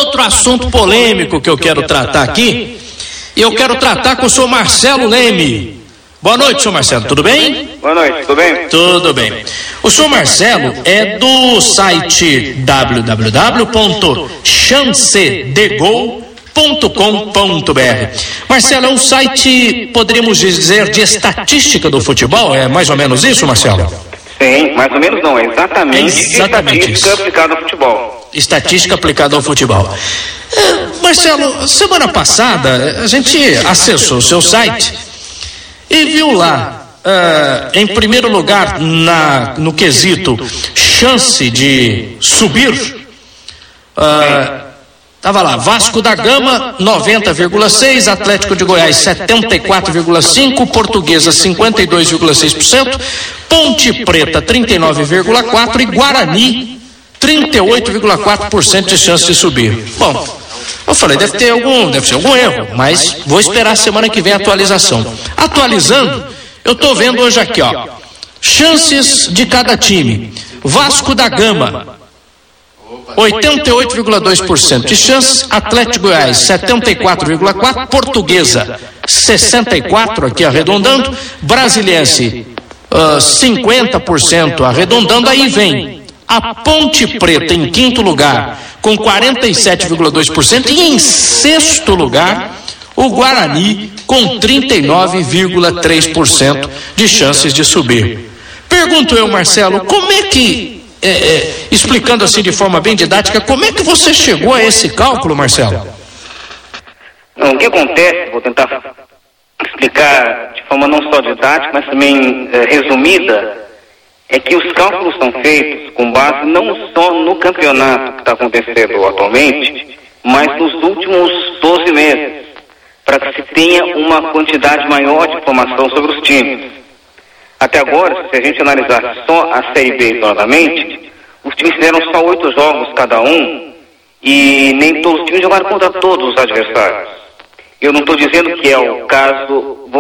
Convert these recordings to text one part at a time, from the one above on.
outro assunto polêmico que eu quero tratar aqui. E eu quero tratar com o senhor Marcelo Leme. Boa noite, senhor Marcelo, tudo bem? Boa noite, tudo bem? Tudo bem. O senhor Marcelo é do site www.chancedegol.com.br. Marcelo, é um site, poderíamos dizer, de estatística do futebol? É mais ou menos isso, Marcelo? Sim, mais ou menos não, exatamente Exatamente estatística aplicada ao futebol. Estatística aplicada ao futebol. Marcelo, semana passada a gente acessou o seu site e viu lá, em primeiro lugar, no quesito chance de subir, estava lá, Vasco da Gama 90,6%, Atlético de Goiás 74,5%, Portuguesa 52,6%, Ponte Preta 39,4% e Guarani 38,4% de chance de subir. Bom, eu falei, deve ser algum erro, mas vou esperar a semana que vem a atualização. Atualizando, eu tô vendo hoje aqui, ó, chances de cada time. Vasco da Gama 88,2% de chances, Atlético de Goiás 74,4%, Portuguesa 64%, aqui arredondando, Brasiliense 50% arredondando, aí vem a Ponte Preta em quinto lugar com 47,2% e em sexto lugar o Guarani com 39,3% de chances de subir. Pergunto eu, Marcelo, como é que, explicando assim de forma bem didática, como é que você chegou a esse cálculo, Marcelo? Não, o que acontece, vou tentar explicar de forma não só didática, mas também resumida, é que os cálculos são feitos com base não só no campeonato que está acontecendo atualmente, mas nos últimos 12 meses, para que se tenha uma quantidade maior de informação sobre os times. Até agora, se a gente analisar só a Série B isoladamente, os times fizeram só 8 jogos cada um e nem todos os times jogaram contra todos os adversários. Eu não estou dizendo que é o caso,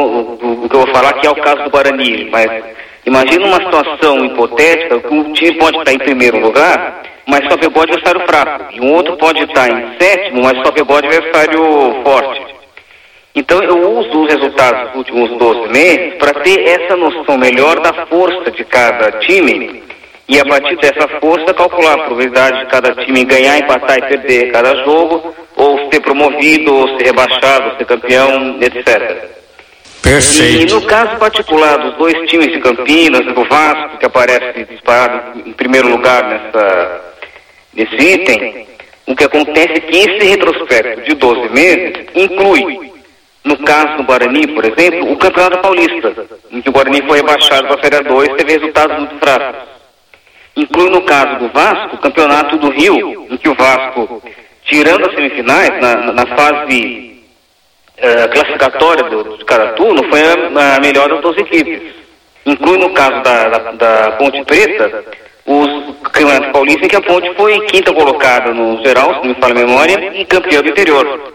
o que eu vou falar que é o caso do Guarani, mas imagina uma situação hipotética que um time pode estar em primeiro lugar, mas só pegou adversário fraco, e um outro pode estar em sétimo, mas só pegou adversário forte. Então eu uso os resultados dos últimos 12 meses para ter essa noção melhor da força de cada time e a partir dessa força calcular a probabilidade de cada time ganhar, empatar e perder cada jogo, ou ser promovido, ou ser rebaixado, ou ser campeão, etc. Perfeito. E no caso particular dos dois times de Campinas e do Vasco, que aparece disparado em primeiro lugar nesse item, o que acontece é que esse retrospecto de 12 meses inclui, no caso do Guarani, por exemplo, o Campeonato Paulista, em que o Guarani foi rebaixado para a Série 2 e teve resultados muito fracos. Inclui, no caso do Vasco, o Campeonato do Rio, em que o Vasco, tirando as semifinais, na fase classificatória de cada turno, foi a melhor das 12 equipes. Inclui, no caso da Ponte Preta, os Campeonatos Paulistas, em que a Ponte foi quinta colocada no geral, se não me falha a memória, e campeão do interior.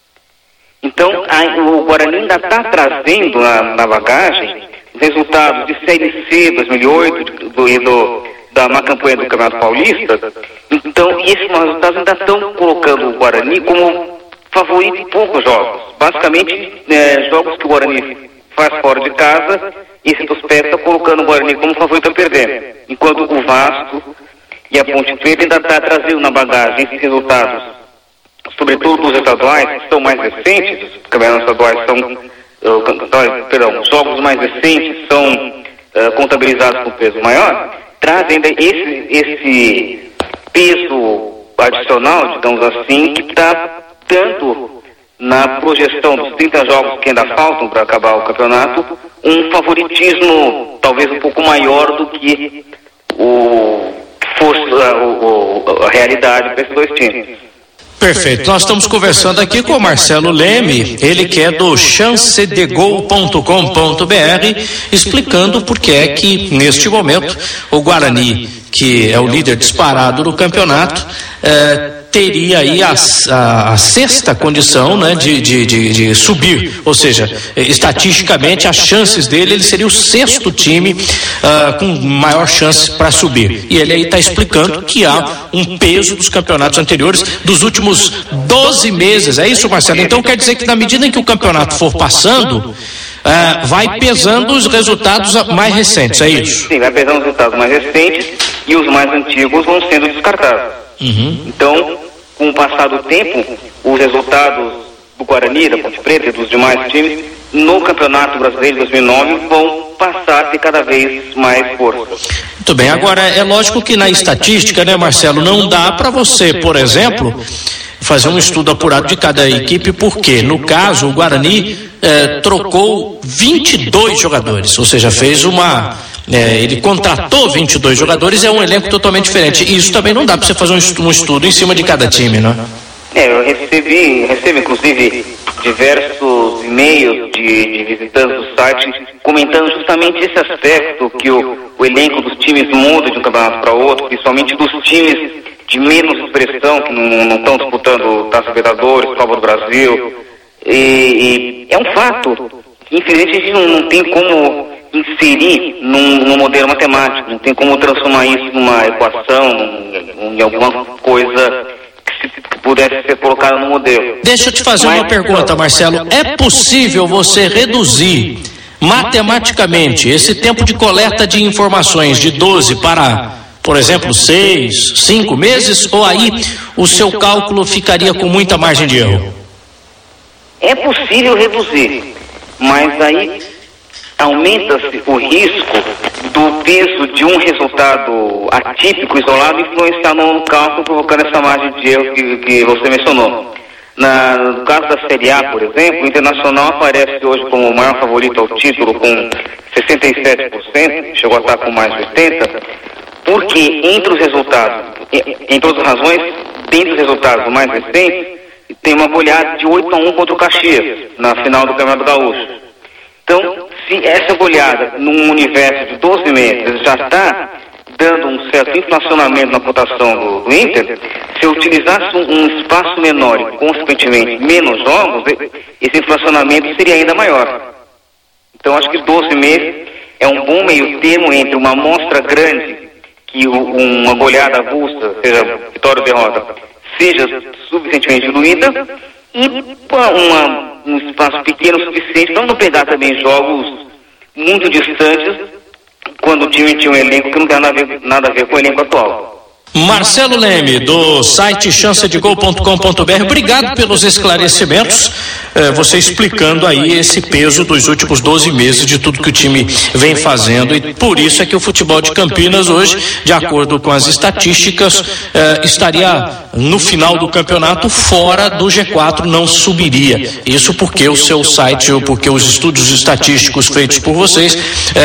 Então, o Guarani ainda está trazendo na bagagem os resultados de Série C 2008 da má campanha do Campeonato Paulista. Então, esses resultados ainda estão colocando o Guarani como favorito em poucos jogos. Basicamente, jogos que o Guarani faz fora de casa, esse retrospecto está colocando o Guarani como favorito a perder. Enquanto o Vasco e a Ponte Preta ainda está trazendo na bagagem esses resultados, sobretudo os estaduais, que são mais recentes, os campeonatos estaduais os jogos mais recentes são contabilizados com peso maior, trazem ainda esse peso adicional, digamos assim, que está dando na projeção dos 30 jogos que ainda faltam para acabar o campeonato, um favoritismo talvez um pouco maior do que a realidade para esses dois times. Perfeito. Nós estamos conversando aqui com o Marcelo Leme, ele que é do chancedegol.com.br, explicando por que é que, neste momento, o Guarani, que é o líder disparado do campeonato, teria aí a sexta condição, né, de subir, ou seja, estatisticamente as chances dele, ele seria o sexto time com maior chance para subir, e ele aí está explicando que há um peso dos campeonatos anteriores dos últimos 12 meses, é isso, Marcelo? Então quer dizer que na medida em que o campeonato for passando, vai pesando os resultados mais recentes, é isso? Sim, vai pesando os resultados mais recentes e os mais antigos vão sendo descartados. Então, com o passar do tempo, os resultados do Guarani, da Ponte Preta e dos demais times no Campeonato Brasileiro de 2009 vão passar a ter cada vez mais força. Muito bem, agora é lógico que na estatística, né, Marcelo, não dá para você, por exemplo, fazer um estudo apurado de cada equipe, porque no caso o Guarani trocou 22 jogadores, ou seja, fez ele contratou 22 jogadores, é um elenco totalmente diferente, e isso também não dá para você fazer um estudo em cima de cada time, né? Eu recebo inclusive diversos e-mails de visitantes do site comentando justamente esse aspecto, que o elenco dos times muda de um campeonato para outro, principalmente dos times de menos expressão, que não estão disputando Taça Libertadores, Copa do Brasil, e é um fato que infelizmente a gente não tem como inserir num modelo matemático, não tem como transformar isso numa equação, em alguma coisa que pudesse ser colocada no modelo. Deixa eu te fazer uma pergunta, Marcelo. É possível você reduzir matematicamente esse tempo de coleta de informações de 12 para, por exemplo, 6, 5 meses, ou aí o seu cálculo ficaria com muita margem de erro? É possível reduzir, mas aí aumenta-se o risco do peso de um resultado atípico, isolado, influenciar no cálculo, provocando essa margem de erro que você mencionou. No caso da Série A, por exemplo, o Internacional aparece hoje como o maior favorito ao título, com 67%, chegou a estar com mais de 80%, porque entre os resultados, entre outras razões, dentre os resultados mais recentes, tem uma goleada de 8-1 contra o Caxias, na final do Campeonato Gaúcho. Então, se essa goleada num universo de 12 meses já está dando um certo inflacionamento na cotação do Inter, se eu utilizasse um espaço menor e, consequentemente, menos jogos, esse inflacionamento seria ainda maior. Então, acho que 12 meses é um bom meio termo entre uma amostra grande, que uma goleada avulsa, seja vitória ou derrota, seja suficientemente diluída, e um espaço pequeno o suficiente para não pegar também jogos muito distantes, quando o time tinha um elenco que não tem nada a ver com o elenco atual. Marcelo Leme, do site chancedegol.com.br, obrigado pelos esclarecimentos, você explicando aí esse peso dos últimos 12 meses de tudo que o time vem fazendo, e por isso é que o futebol de Campinas hoje, de acordo com as estatísticas, estaria no final do campeonato fora do G4, não subiria. Isso porque o seu site, ou porque os estudos estatísticos feitos por vocês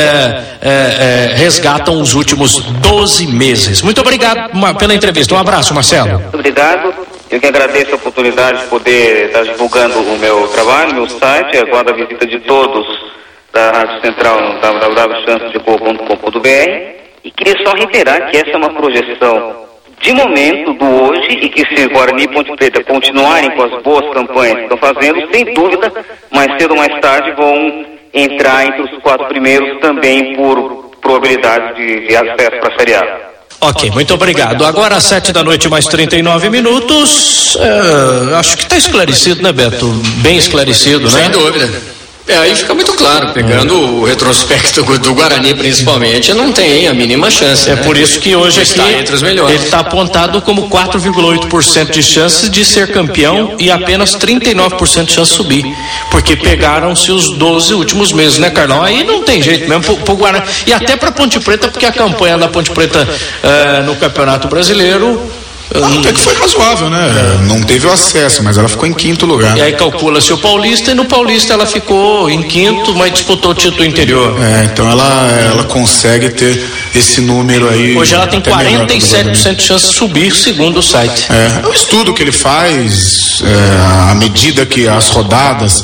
resgatam os últimos 12 meses. Muito obrigado pela entrevista. Um abraço, Marcelo. Muito obrigado. Eu que agradeço a oportunidade de poder estar divulgando o meu trabalho, meu site, aguardo a visita de todos da Rádio Central no www.chancedegol.com.br, e queria só reiterar que essa é uma projeção de momento do hoje, e que se Guarani e Ponte Preta continuarem com as boas campanhas que estão fazendo, sem dúvida, mais cedo ou mais tarde vão entrar entre os 4 primeiros também por probabilidade de acesso para a Série A. Ok, muito obrigado. Agora às 7h mais 39 minutos, acho que está esclarecido, né, Beto? Bem esclarecido, né? Sem dúvida. Aí fica muito claro, pegando o retrospecto do Guarani principalmente, não tem a mínima chance. É, né? Por isso que hoje está aqui entre os melhores. Ele está apontado como 4,8% de chances de ser campeão e apenas 39% de chance de subir, porque pegaram-se os 12 últimos meses, né, Carlão? Aí não tem jeito mesmo pro Guarani, e até para Ponte Preta, porque a campanha da Ponte Preta no Campeonato Brasileiro até que foi razoável, né? Não teve o acesso, mas ela ficou em 5º lugar. E aí calcula-se o Paulista, e no Paulista ela ficou em 5º, mas disputou o título interior. Então ela consegue ter esse número aí. Hoje ela tem 47% de chance de subir, segundo o site. É o estudo que ele faz, à medida que as rodadas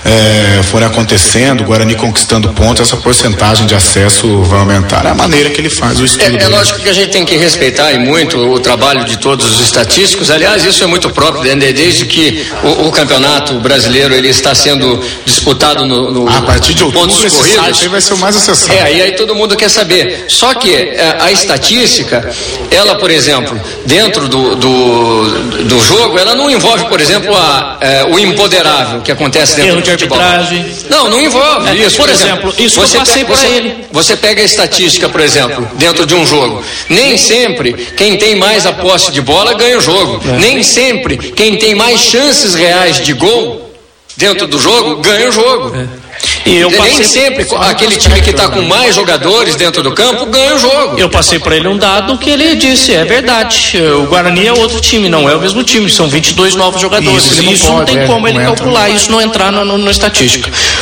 forem acontecendo, o Guarani conquistando pontos, essa porcentagem de acesso vai aumentar. É a maneira que ele faz o estudo. É lógico que a gente tem que respeitar e muito o trabalho de todos os estatísticos. Aliás, isso é muito próprio, desde que o campeonato brasileiro ele está sendo disputado no a partir de outubro, pontos esse corridos. site vai ser o mais acessado. E aí todo mundo quer saber. Só que a estatística, ela, por exemplo, dentro do jogo, ela não envolve, por exemplo, o imponderável que acontece dentro do futebol. Não envolve isso. Por exemplo, isso eu passei para ele. Você pega a estatística, por exemplo, dentro de um jogo. Nem sempre quem tem mais a posse de bola ganha o jogo. Nem sempre quem tem mais chances reais de gol dentro do jogo ganha o jogo. E eu nem sempre aquele time que está com mais jogadores dentro do campo ganha o jogo. Eu passei para ele um dado que ele disse, é verdade, o Guarani é outro time, não é o mesmo time, são 22 novos jogadores. Isso não tem como ele calcular, isso não entrar na estatística.